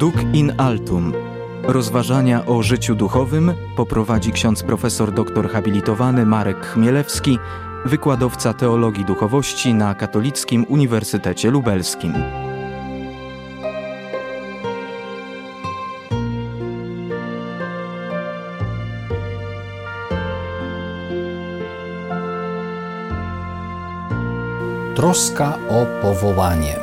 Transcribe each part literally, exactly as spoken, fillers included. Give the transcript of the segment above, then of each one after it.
Duc in altum. Rozważania o życiu duchowym poprowadzi ksiądz profesor doktor habilitowany Marek Chmielewski, wykładowca teologii duchowości na Katolickim Uniwersytecie Lubelskim. Troska o powołanie.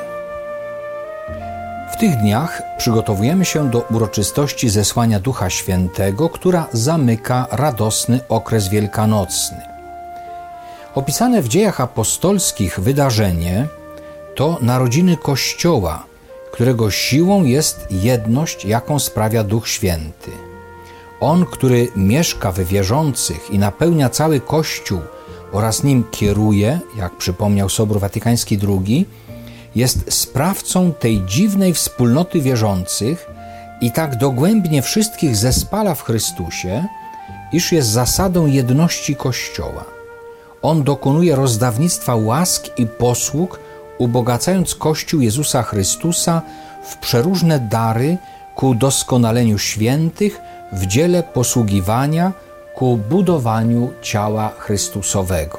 W tych dniach przygotowujemy się do uroczystości zesłania Ducha Świętego, która zamyka radosny okres wielkanocny. Opisane w Dziejach Apostolskich wydarzenie to narodziny Kościoła, którego siłą jest jedność, jaką sprawia Duch Święty. On, który mieszka w wierzących i napełnia cały Kościół oraz nim kieruje, jak przypomniał Sobór Watykański drugi, jest sprawcą tej dziwnej wspólnoty wierzących i tak dogłębnie wszystkich zespala w Chrystusie, iż jest zasadą jedności Kościoła. On dokonuje rozdawnictwa łask i posług, ubogacając Kościół Jezusa Chrystusa w przeróżne dary ku doskonaleniu świętych w dziele posługiwania ku budowaniu ciała Chrystusowego.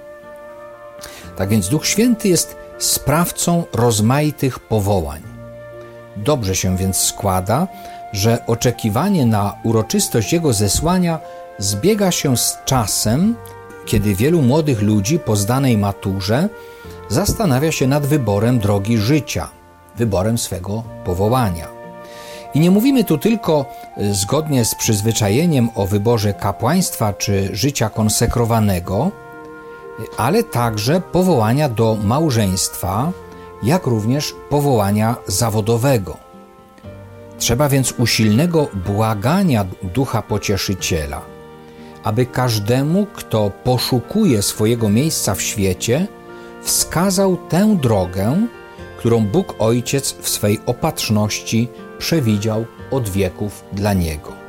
Tak więc Duch Święty jest sprawcą rozmaitych powołań. Dobrze się więc składa, że oczekiwanie na uroczystość Jego zesłania zbiega się z czasem, kiedy wielu młodych ludzi po zdanej maturze zastanawia się nad wyborem drogi życia, wyborem swego powołania. I nie mówimy tu tylko zgodnie z przyzwyczajeniem o wyborze kapłaństwa czy życia konsekrowanego, ale także powołania do małżeństwa, jak również powołania zawodowego. Trzeba więc usilnego błagania Ducha Pocieszyciela, aby każdemu, kto poszukuje swojego miejsca w świecie, wskazał tę drogę, którą Bóg Ojciec w swej opatrzności przewidział od wieków dla niego.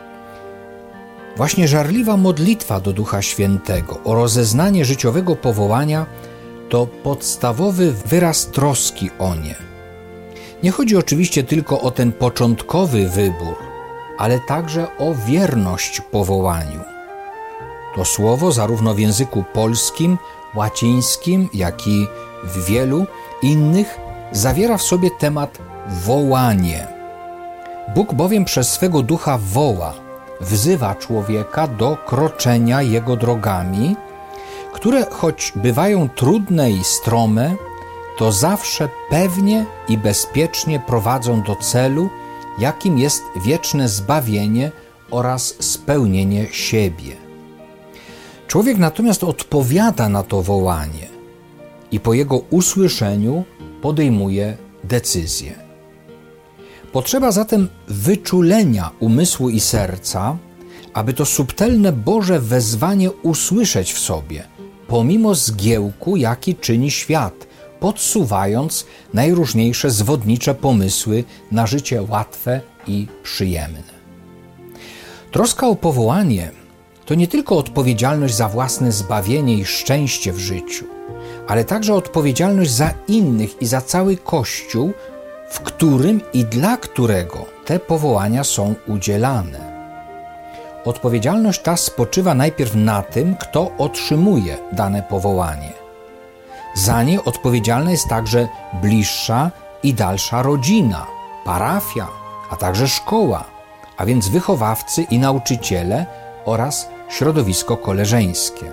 Właśnie żarliwa modlitwa do Ducha Świętego o rozeznanie życiowego powołania to podstawowy wyraz troski o nie. Nie chodzi oczywiście tylko o ten początkowy wybór, ale także o wierność powołaniu. To słowo zarówno w języku polskim, łacińskim, jak i w wielu innych zawiera w sobie temat wołanie. Bóg bowiem przez swego Ducha woła, wzywa człowieka do kroczenia Jego drogami, które choć bywają trudne i strome, to zawsze pewnie i bezpiecznie prowadzą do celu, jakim jest wieczne zbawienie oraz spełnienie siebie. Człowiek natomiast odpowiada na to wołanie i po jego usłyszeniu podejmuje decyzję. Potrzeba zatem wyczulenia umysłu i serca, aby to subtelne Boże wezwanie usłyszeć w sobie, pomimo zgiełku, jaki czyni świat, podsuwając najróżniejsze zwodnicze pomysły na życie łatwe i przyjemne. Troska o powołanie to nie tylko odpowiedzialność za własne zbawienie i szczęście w życiu, ale także odpowiedzialność za innych i za cały Kościół, w którym i dla którego te powołania są udzielane. Odpowiedzialność ta spoczywa najpierw na tym, kto otrzymuje dane powołanie. Za nie odpowiedzialna jest także bliższa i dalsza rodzina, parafia, a także szkoła, a więc wychowawcy i nauczyciele oraz środowisko koleżeńskie.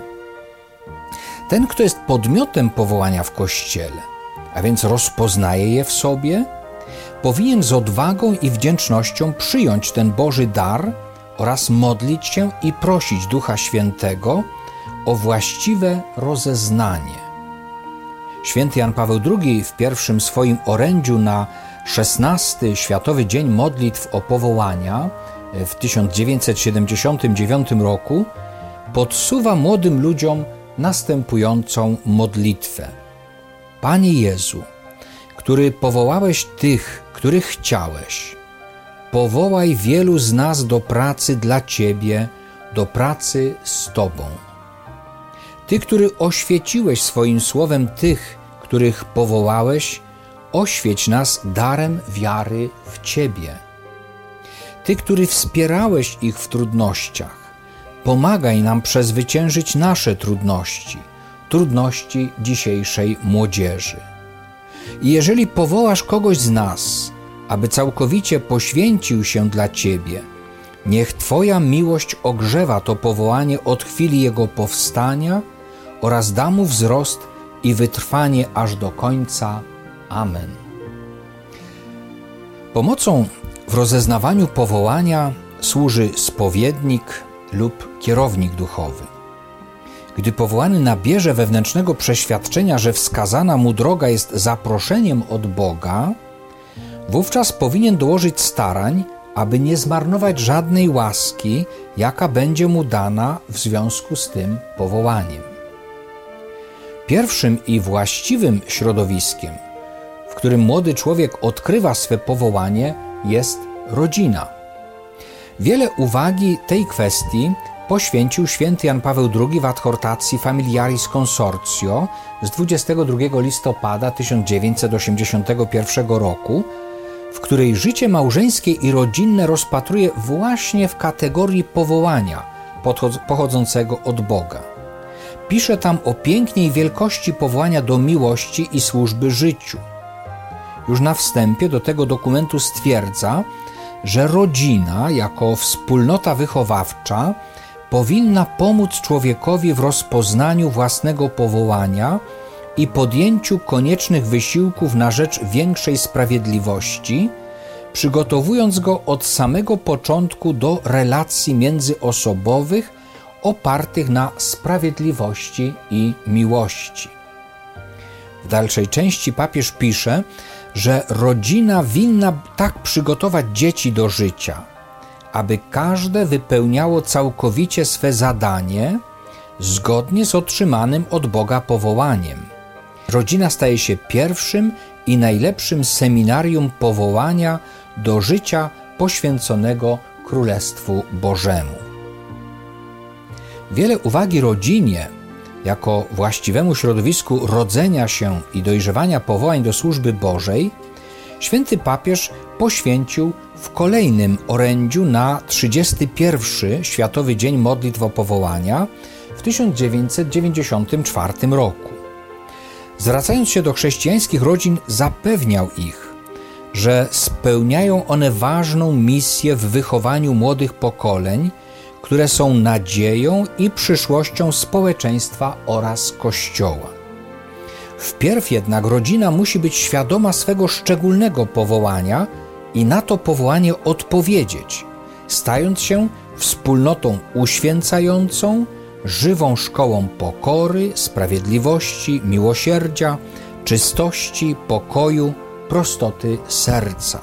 Ten, kto jest podmiotem powołania w Kościele, a więc rozpoznaje je w sobie, powinien z odwagą i wdzięcznością przyjąć ten Boży dar oraz modlić się i prosić Ducha Świętego o właściwe rozeznanie. Święty Jan Paweł drugi w pierwszym swoim orędziu na szesnasty Światowy Dzień Modlitw o Powołania w tysiąc dziewięćset siedemdziesiątym dziewiątym roku podsuwa młodym ludziom następującą modlitwę. Panie Jezu, który powołałeś tych, których chciałeś, powołaj wielu z nas do pracy dla Ciebie, do pracy z Tobą. Ty, który oświeciłeś swoim słowem tych, których powołałeś, oświeć nas darem wiary w Ciebie. Ty, który wspierałeś ich w trudnościach, pomagaj nam przezwyciężyć nasze trudności, trudności dzisiejszej młodzieży. I jeżeli powołasz kogoś z nas, aby całkowicie poświęcił się dla Ciebie, niech Twoja miłość ogrzewa to powołanie od chwili jego powstania oraz da mu wzrost i wytrwanie aż do końca. Amen. Pomocą w rozeznawaniu powołania służy spowiednik lub kierownik duchowy. Gdy powołany nabierze wewnętrznego przeświadczenia, że wskazana mu droga jest zaproszeniem od Boga, wówczas powinien dołożyć starań, aby nie zmarnować żadnej łaski, jaka będzie mu dana w związku z tym powołaniem. Pierwszym i właściwym środowiskiem, w którym młody człowiek odkrywa swe powołanie, jest rodzina. Wiele uwagi tej kwestii poświęcił święty Jan Paweł drugi w adhortacji Familiaris Consortio z dwudziestego drugiego listopada tysiąc dziewięćset osiemdziesiątego pierwszego roku, w której życie małżeńskie i rodzinne rozpatruje właśnie w kategorii powołania pochodzącego od Boga. Pisze tam o pięknie i wielkości powołania do miłości i służby życiu. Już na wstępie do tego dokumentu stwierdza, że rodzina jako wspólnota wychowawcza powinna pomóc człowiekowi w rozpoznaniu własnego powołania i podjęciu koniecznych wysiłków na rzecz większej sprawiedliwości, przygotowując go od samego początku do relacji międzyosobowych opartych na sprawiedliwości i miłości. W dalszej części papież pisze, że rodzina winna tak przygotować dzieci do życia, aby każde wypełniało całkowicie swe zadanie zgodnie z otrzymanym od Boga powołaniem. Rodzina staje się pierwszym i najlepszym seminarium powołania do życia poświęconego Królestwu Bożemu. Wiele uwagi rodzinie jako właściwemu środowisku rodzenia się i dojrzewania powołań do służby Bożej święty papież poświęcił w kolejnym orędziu na trzydziesty pierwszy Światowy Dzień Modlitw o Powołania w tysiąc dziewięćset dziewięćdziesiątym czwartym roku. Zwracając się do chrześcijańskich rodzin, zapewniał ich, że spełniają one ważną misję w wychowaniu młodych pokoleń, które są nadzieją i przyszłością społeczeństwa oraz Kościoła. Wpierw jednak rodzina musi być świadoma swego szczególnego powołania i na to powołanie odpowiedzieć, stając się wspólnotą uświęcającą, żywą szkołą pokory, sprawiedliwości, miłosierdzia, czystości, pokoju, prostoty serca.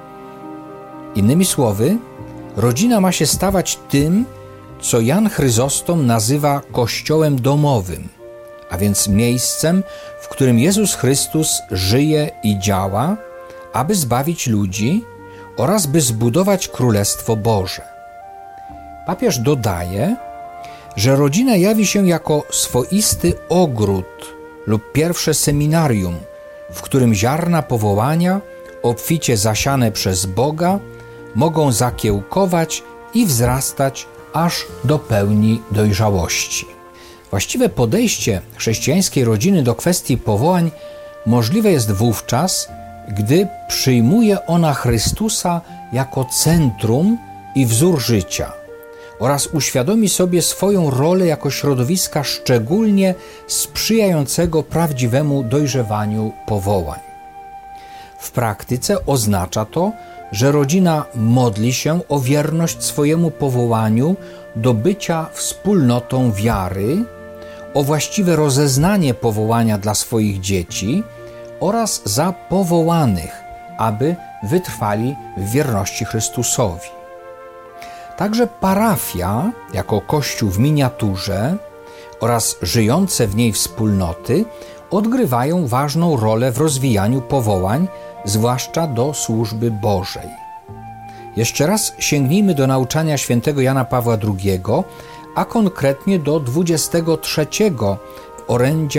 Innymi słowy, rodzina ma się stawać tym, co Jan Chryzostom nazywa Kościołem domowym, a więc miejscem, w którym Jezus Chrystus żyje i działa, aby zbawić ludzi oraz by zbudować Królestwo Boże. Papież dodaje, że rodzina jawi się jako swoisty ogród lub pierwsze seminarium, w którym ziarna powołania, obficie zasiane przez Boga, mogą zakiełkować i wzrastać aż do pełni dojrzałości. Właściwe podejście chrześcijańskiej rodziny do kwestii powołań możliwe jest wówczas, gdy przyjmuje ona Chrystusa jako centrum i wzór życia oraz uświadomi sobie swoją rolę jako środowiska szczególnie sprzyjającego prawdziwemu dojrzewaniu powołań. W praktyce oznacza to, że rodzina modli się o wierność swojemu powołaniu do bycia wspólnotą wiary, o właściwe rozeznanie powołania dla swoich dzieci oraz za powołanych, aby wytrwali w wierności Chrystusowi. Także parafia, jako kościół w miniaturze oraz żyjące w niej wspólnoty odgrywają ważną rolę w rozwijaniu powołań, zwłaszcza do służby Bożej. Jeszcze raz sięgnijmy do nauczania świętego Jana Pawła drugiego, a konkretnie do dwudziestego trzeciego orędzia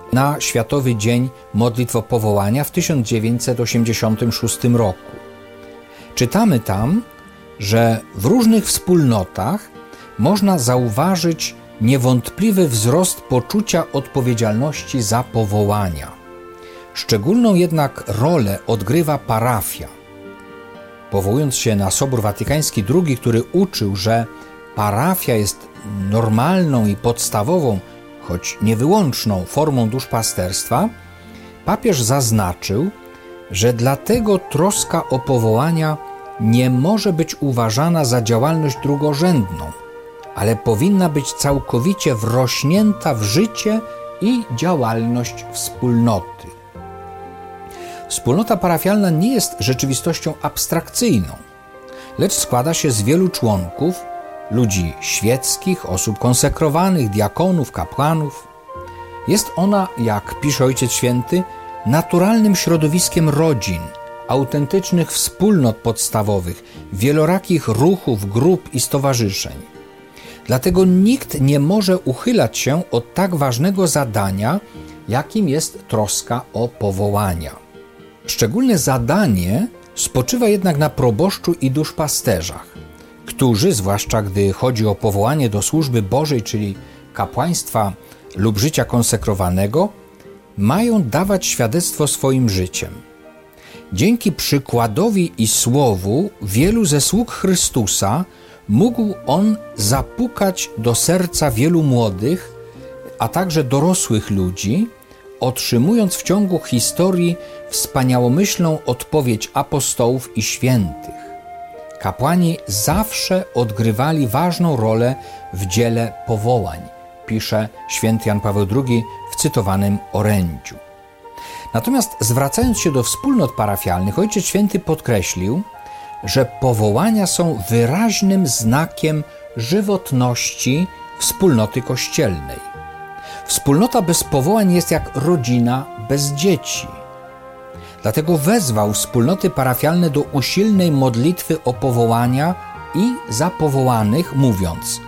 na Światowy Dzień Modlitw o Powołania w tysiąc dziewięćset osiemdziesiątym szóstym roku. Czytamy tam, że w różnych wspólnotach można zauważyć niewątpliwy wzrost poczucia odpowiedzialności za powołania. Szczególną jednak rolę odgrywa parafia. Powołując się na Sobór Watykański drugi, który uczył, że parafia jest normalną i podstawową, choć nie wyłączną formą duszpasterstwa, papież zaznaczył, że dlatego troska o powołania nie może być uważana za działalność drugorzędną, ale powinna być całkowicie wrośnięta w życie i działalność wspólnoty. Wspólnota parafialna nie jest rzeczywistością abstrakcyjną, lecz składa się z wielu członków, ludzi świeckich, osób konsekrowanych, diakonów, kapłanów. Jest ona, jak pisze Ojciec Święty, naturalnym środowiskiem rodzin, autentycznych wspólnot podstawowych, wielorakich ruchów, grup i stowarzyszeń. Dlatego nikt nie może uchylać się od tak ważnego zadania, jakim jest troska o powołania. Szczególne zadanie spoczywa jednak na proboszczu i duszpasterzach, którzy, zwłaszcza gdy chodzi o powołanie do służby Bożej, czyli kapłaństwa lub życia konsekrowanego, mają dawać świadectwo swoim życiem. Dzięki przykładowi i słowu wielu ze sług Chrystusa mógł On zapukać do serca wielu młodych, a także dorosłych ludzi, otrzymując w ciągu historii wspaniałomyślną odpowiedź apostołów i świętych. Kapłani zawsze odgrywali ważną rolę w dziele powołań, pisze święty Jan Paweł drugi w cytowanym orędziu. Natomiast zwracając się do wspólnot parafialnych, Ojciec Święty podkreślił, że powołania są wyraźnym znakiem żywotności wspólnoty kościelnej. Wspólnota bez powołań jest jak rodzina bez dzieci. Dlatego wezwał wspólnoty parafialne do usilnej modlitwy o powołania i za powołanych, mówiąc: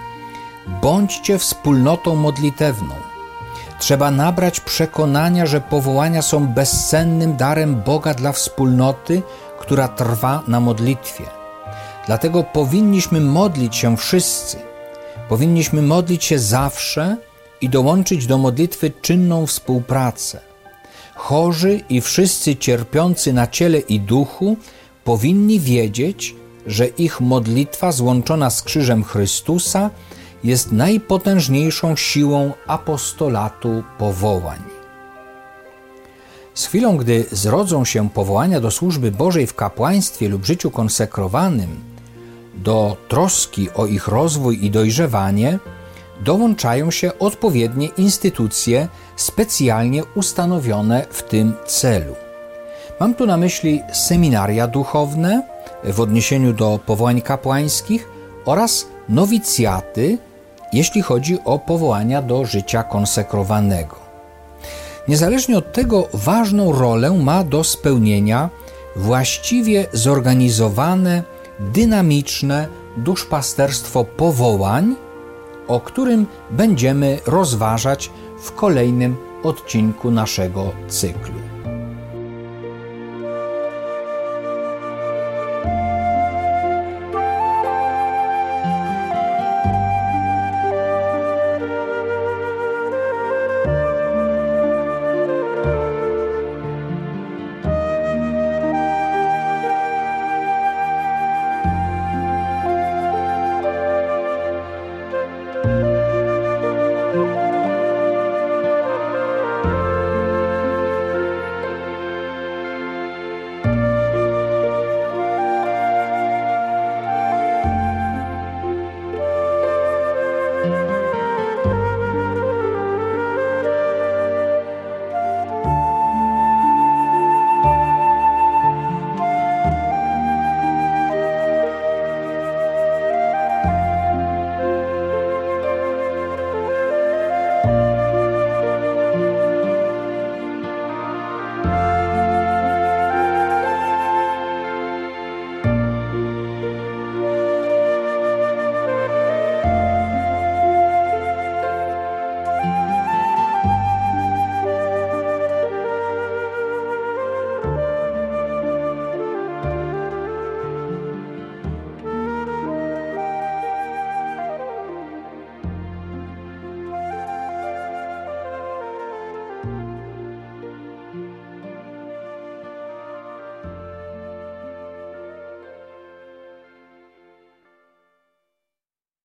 bądźcie wspólnotą modlitewną. Trzeba nabrać przekonania, że powołania są bezcennym darem Boga dla wspólnoty, która trwa na modlitwie. Dlatego powinniśmy modlić się wszyscy. Powinniśmy modlić się zawsze i dołączyć do modlitwy czynną współpracę. Chorzy i wszyscy cierpiący na ciele i duchu powinni wiedzieć, że ich modlitwa złączona z krzyżem Chrystusa jest najpotężniejszą siłą apostolatu powołań. Z chwilą, gdy zrodzą się powołania do służby Bożej w kapłaństwie lub życiu konsekrowanym, do troski o ich rozwój i dojrzewanie dołączają się odpowiednie instytucje specjalnie ustanowione w tym celu. Mam tu na myśli seminaria duchowne w odniesieniu do powołań kapłańskich oraz nowicjaty, jeśli chodzi o powołania do życia konsekrowanego. Niezależnie od tego ważną rolę ma do spełnienia właściwie zorganizowane, dynamiczne duszpasterstwo powołań, o którym będziemy rozważać w kolejnym odcinku naszego cyklu.